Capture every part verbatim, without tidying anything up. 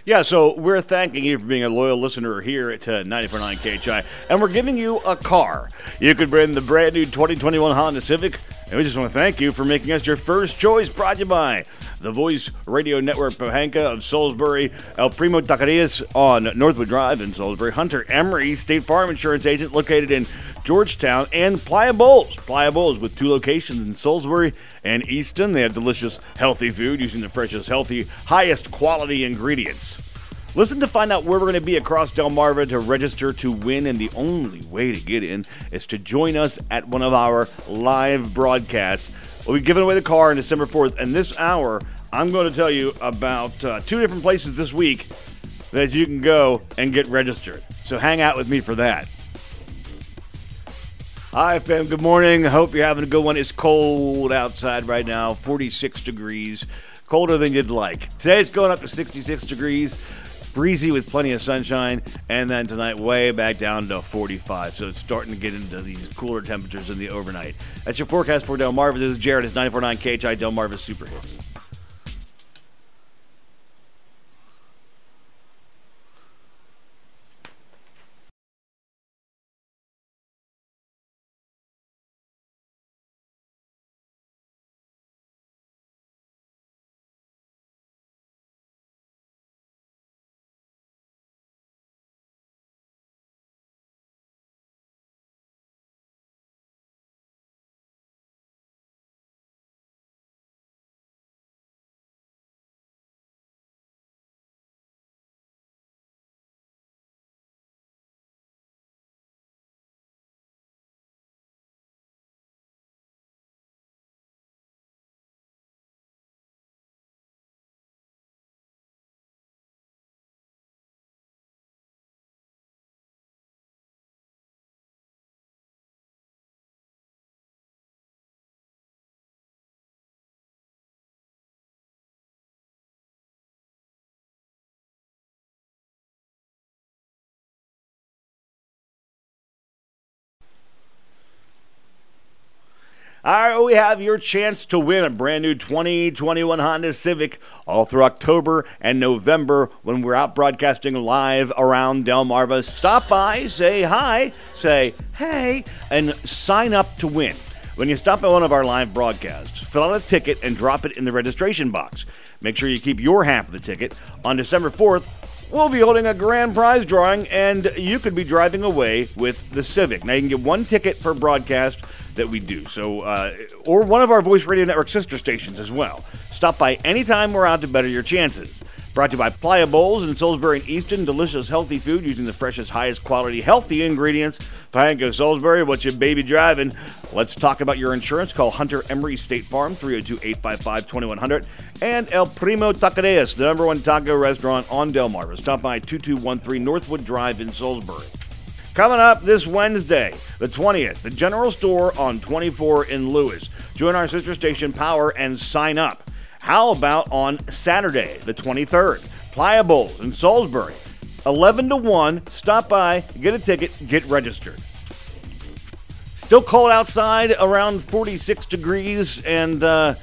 Yeah, so we're thanking you for being a loyal listener here at uh, ninety-four point nine K H I, and we're giving you a car. You could win the brand new twenty twenty-one Honda Civic, and we just want to thank you for making us your first choice. Brought to you by the Voice Radio Network, Pohanka of Salisbury, El Primo Taquerias on Northwood Drive in Salisbury, Hunter Emery, State Farm Insurance Agent located in Georgetown, and Playa Bowls. Playa Bowls with two locations in Salisbury and Easton. They have delicious, healthy food using the freshest, healthy, highest quality ingredients. Listen to find out where we're going to be across Delmarva to register to win, and the only way to get in is to join us at one of our live broadcasts. We'll be giving away the car on December fourth, and this hour, I'm going to tell you about uh, two different places this week that you can go and get registered. So hang out with me for that. Hi, fam. Good morning. I hope you're having a good one. It's cold outside right now, forty-six degrees. Colder than you'd like. Today's going up to sixty-six degrees. Breezy with plenty of sunshine. And then tonight, way back down to forty-five. So it's starting to get into these cooler temperatures in the overnight. That's your forecast for Delmarva. This is Jared. It's ninety-four point nine K H I Delmarva Super Hits. All right, we have your chance to win a brand new twenty twenty-one Honda Civic all through October and November when we're out broadcasting live around Delmarva. Stop by, say hi, say hey, and sign up to win. When you stop by one of our live broadcasts, fill out a ticket and drop it in the registration box. Make sure you keep your half of the ticket. On December fourth, we'll be holding a grand prize drawing, and you could be driving away with the Civic. Now, you can get one ticket per broadcast that we do, so uh, or one of our Voice Radio Network sister stations as well. Stop by anytime we're out to better your chances. Brought to you by Playa Bowls in Salisbury and Easton. Delicious, healthy food using the freshest, highest quality, healthy ingredients. Pohanka Salisbury, what's your baby driving? Let's talk about your insurance. Call Hunter Emery State Farm, three oh two, eight five five, two one zero zero. And El Primo Taquerias, the number one taco restaurant on Delmarva. Stop by two two one three Northwood Drive in Salisbury. Coming up this Wednesday, the twentieth, the General Store on twenty-four in Lewis. Join our sister station Power and sign up. How about on Saturday, the twenty-third, Playa Bowls in Salisbury, eleven to one. Stop by, get a ticket, get registered. Still cold outside, around forty-six degrees, and uh,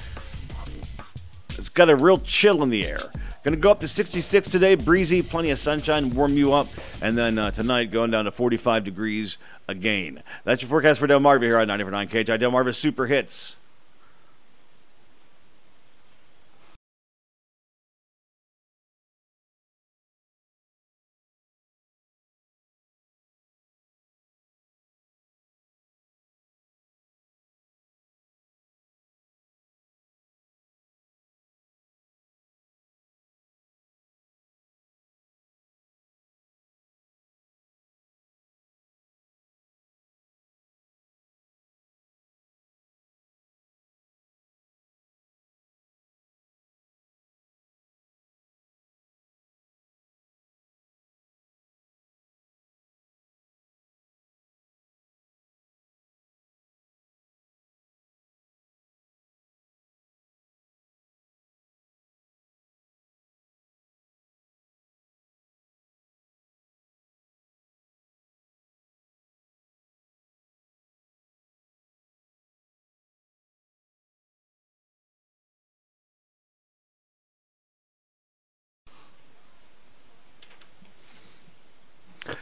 it's got a real chill in the air. Going to go up to sixty-six today, breezy, plenty of sunshine, warm you up, and then uh, tonight going down to forty-five degrees again. That's your forecast for Delmarva here on ninety-four point nine K H I Delmarva Super Hits.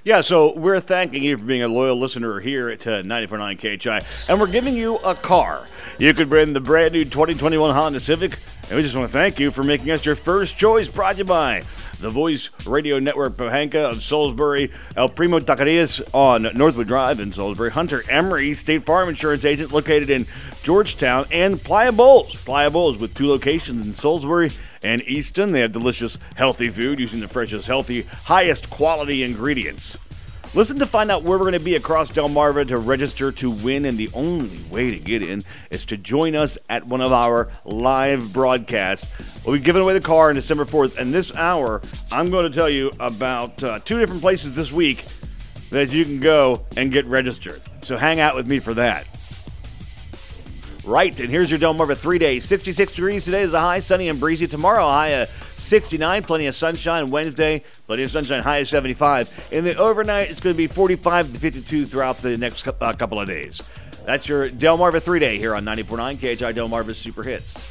Yeah, so we're thanking you for being a loyal listener here at ninety-four point nine K H I, and we're giving you a car. You could win the brand new twenty twenty-one Honda Civic, and we just want to thank you for making us your first choice. Brought to you by the Voice Radio Network, Pahanka of Salisbury, El Primo Taquerias on Northwood Drive in Salisbury, Hunter Emery, State Farm Insurance Agent located in Georgetown, and Playa Bowls. Playa Bowls with two locations in Salisbury and Easton. They have delicious, healthy food using the freshest, healthy, highest quality ingredients. Listen to find out where we're going to be across Delmarva to register to win, and the only way to get in is to join us at one of our live broadcasts. We'll be giving away the car on December fourth, and this hour, I'm going to tell you about uh, two different places this week that you can go and get registered. So hang out with me for that. Right, and here's your Delmarva three-day. sixty-six degrees today is the high, sunny and breezy. Tomorrow, high of sixty-nine, plenty of sunshine. Wednesday, plenty of sunshine, high of seventy-five. In the overnight, it's going to be forty-five to fifty-two throughout the next uh, couple of days. That's your Delmarva three-day here on ninety-four point nine K H I Delmarva's Super Hits.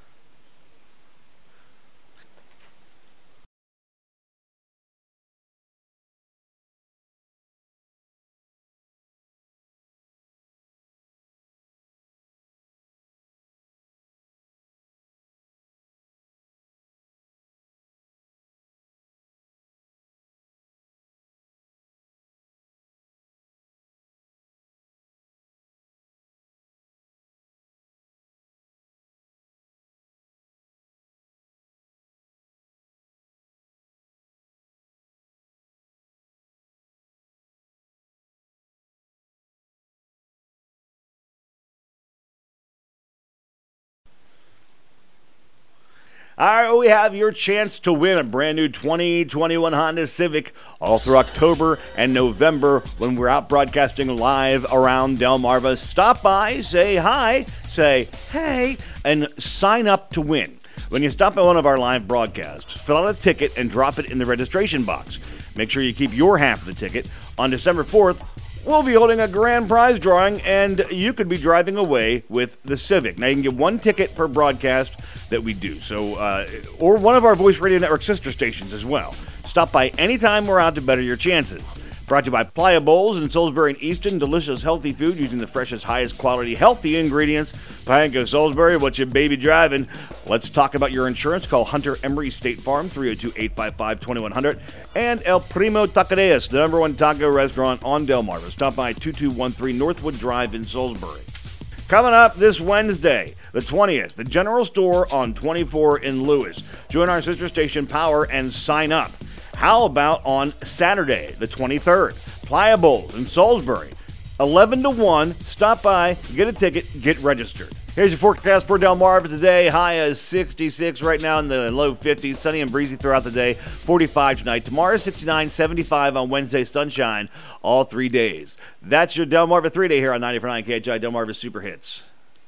All right, we have your chance to win a brand new twenty twenty-one Honda Civic all through October and November when we're out broadcasting live around Delmarva. Stop by, say hi, say hey, and sign up to win. When you stop by one of our live broadcasts, fill out a ticket and drop it in the registration box. Make sure you keep your half of the ticket. On December fourth, we'll be holding a grand prize drawing, and you could be driving away with the Civic. Now, you can get one ticket per broadcast that we do, so uh, or one of our Voice Radio Network sister stations as well. Stop by anytime we're out to better your chances. Brought to you by Playa Bowls in Salisbury and Easton. Delicious, healthy food using the freshest, highest quality, healthy ingredients. Pahanka Salisbury, what's your baby driving? Let's talk about your insurance. Call Hunter Emery State Farm, three oh two, eight five five, two one zero zero. And El Primo Taquerias, the number one taco restaurant on Delmarva. Stop by two two one three Northwood Drive in Salisbury. Coming up this Wednesday, the twentieth, the General Store on twenty-four in Lewis. Join our sister station Power and sign up. How about on Saturday, the twenty-third, Playa Bowls in Salisbury, eleven to one. Stop by, get a ticket, get registered. Here's your forecast for Delmarva today. High is sixty-six right now in the low fifties. Sunny and breezy throughout the day. forty-five tonight. Tomorrow, sixty-nine, seventy-five on Wednesday. Sunshine all three days. That's your Delmarva three-day here on ninety-four point nine K H I Delmarva Super Hits.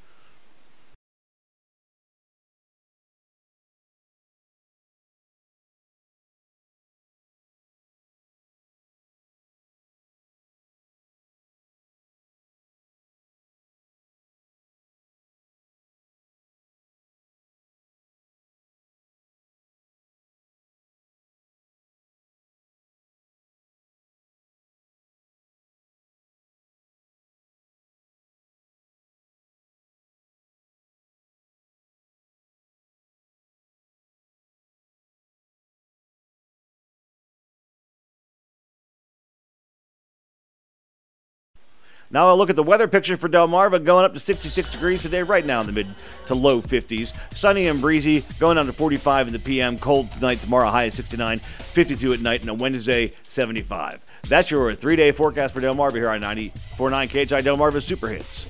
Now I'll look at the weather picture for Delmarva, going up to sixty-six degrees today, right now in the mid to low fifties. Sunny and breezy, going down to forty-five in the P M. Cold tonight, tomorrow, high at sixty-nine, fifty-two at night, and on Wednesday, seventy-five. That's your three-day forecast for Delmarva here on ninety-four point nine K H I Delmarva Super Hits.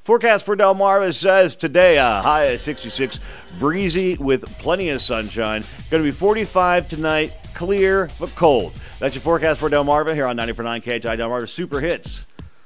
Forecast for Delmarva says today a high of sixty-six, breezy with plenty of sunshine. Going to be forty-five tonight, clear but cold. That's your forecast for Delmarva here on ninety-four point nine K H I Delmarva Super Hits.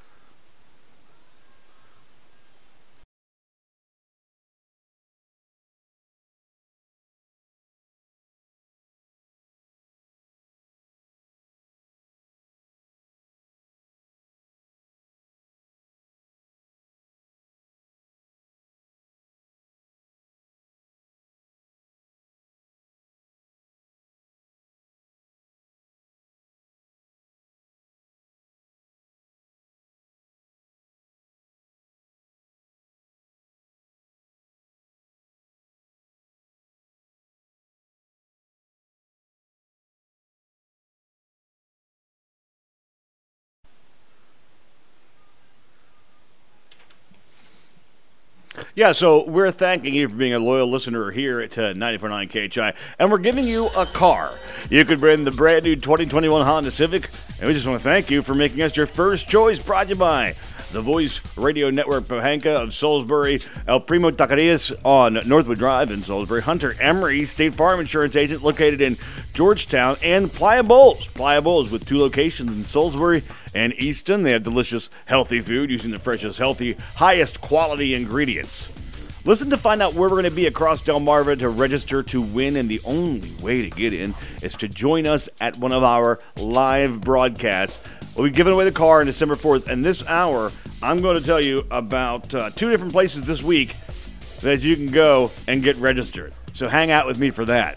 Yeah, so we're thanking you for being a loyal listener here at uh, ninety-four point nine K H I, and we're giving you a car. You could win the brand new twenty twenty-one Honda Civic, and we just want to thank you for making us your first choice. Brought to you by the Voice Radio Network Pahanka of Salisbury, El Primo Taquerias on Northwood Drive in Salisbury, Hunter Emery, State Farm Insurance Agent located in Georgetown, and Playa Bowls. Playa Bowls with two locations in Salisbury and Easton. They have delicious, healthy food using the freshest, healthy, highest quality ingredients. Listen to find out where we're going to be across Delmarva to register to win, and the only way to get in is to join us at one of our live broadcasts. We'll be giving away the car on December fourth, and this hour, I'm going to tell you about uh, two different places this week that you can go and get registered. So hang out with me for that.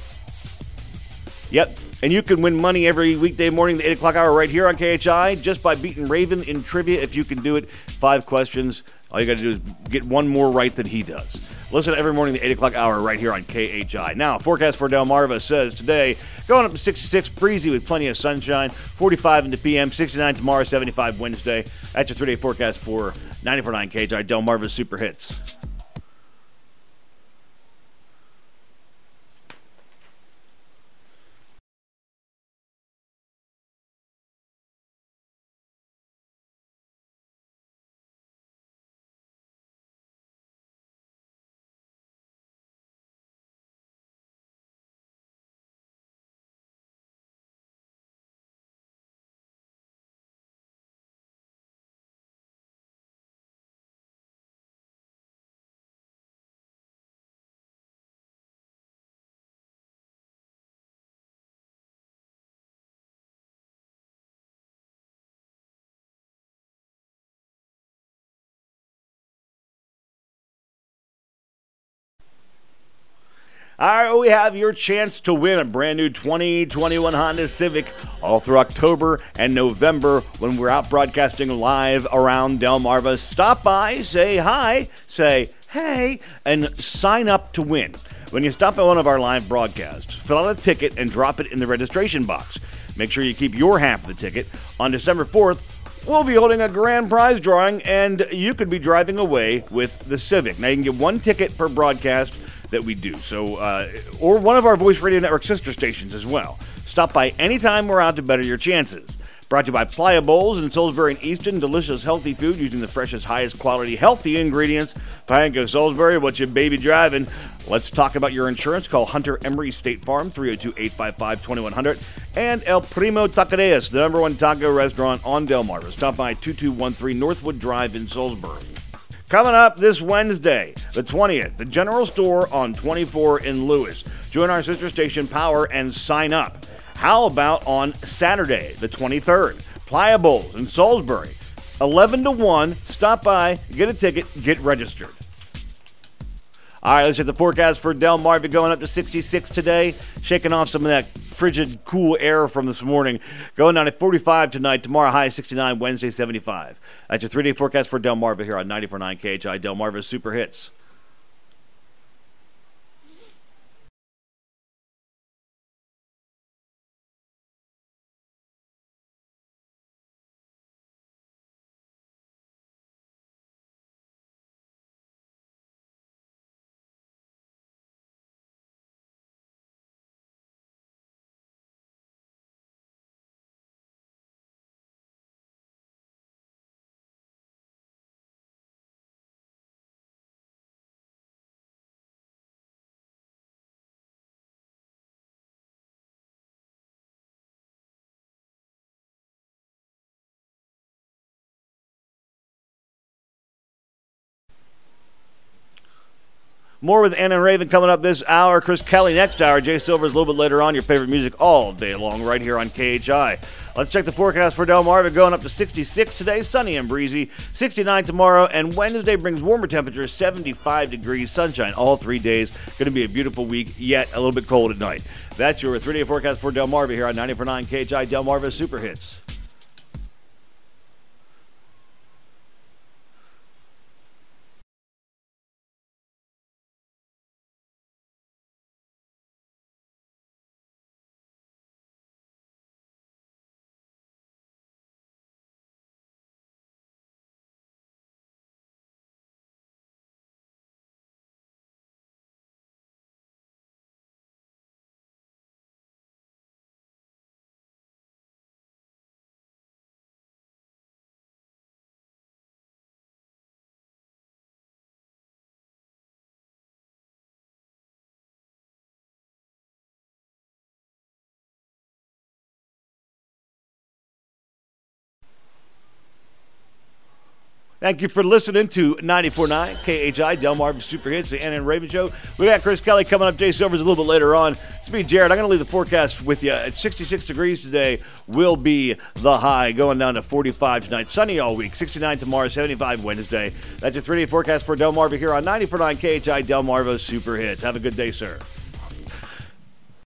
Yep, and you can win money every weekday morning, the eight o'clock hour right here on K H I, just by beating Raven in trivia. If you can do it, five questions. All you got to do is get one more right than he does. Listen every morning, the eight o'clock hour right here on K H I. Now, forecast for Delmarva says today, going up to sixty-six, breezy with plenty of sunshine, forty-five in the P M, sixty-nine tomorrow, seventy-five Wednesday. That's your three-day forecast for ninety-four point nine K H I, Delmarva Super Hits. All right, we have your chance to win a brand new twenty twenty-one Honda Civic all through October and November when we're out broadcasting live around Delmarva. Stop by, say hi, say hey, and sign up to win. When you stop at one of our live broadcasts, fill out a ticket and drop it in the registration box. Make sure you keep your half of the ticket. On December fourth, we'll be holding a grand prize drawing, and you could be driving away with the Civic. Now, you can get one ticket per broadcast that we do, so uh, or one of our Voice Radio Network sister stations as well. Stop by anytime we're out to better your chances. Brought to you by Playa Bowls in Salisbury and Easton. Delicious, healthy food using the freshest, highest quality, healthy ingredients. Pahanka Salisbury, what's your baby driving? Let's talk about your insurance. Call Hunter Emery State Farm, three oh two, eight five five, two one zero zero. And El Primo Taquerias, the number one taco restaurant on Delmarva. Stop by two two one three Northwood Drive in Salisbury. Coming up this Wednesday, the twentieth, the General Store on twenty-four in Lewis. Join our sister station Power and sign up. How about on Saturday, the twenty-third, Playa Bowls in Salisbury, eleven to one. Stop by, get a ticket, get registered. All right, let's hit the forecast for Delmarva. Going up to sixty-six today, shaking off some of that frigid, cool air from this morning. Going down to forty-five tonight. Tomorrow, high sixty-nine. Wednesday, seventy-five. That's your three-day forecast for Delmarva here on ninety-four point nine K H I, Delmarva Super Hits. More with Anna and Raven coming up this hour. Chris Kelly next hour. Jay Silver's a little bit later on. Your favorite music all day long right here on K H I. Let's check the forecast for Delmarva. Going up to sixty-six today, sunny and breezy. sixty-nine tomorrow, and Wednesday brings warmer temperatures, seventy-five degrees, sunshine all three days. Going to be a beautiful week, yet a little bit cold at night. That's your three-day forecast for Delmarva here on ninety-four point nine K H I Delmarva Super Hits. Thank you for listening to ninety-four point nine K H I Delmarva Super Hits, the Anna and Raven Show. We got Chris Kelly coming up. Jay Silver's a little bit later on. It's me, Jared. I'm going to leave the forecast with you. At sixty-six degrees today will be the high, going down to forty-five tonight. Sunny all week. sixty-nine tomorrow, seventy-five Wednesday. That's your three-day forecast for Delmarva here on ninety-four point nine K H I Delmarva Super Hits. Have a good day, sir.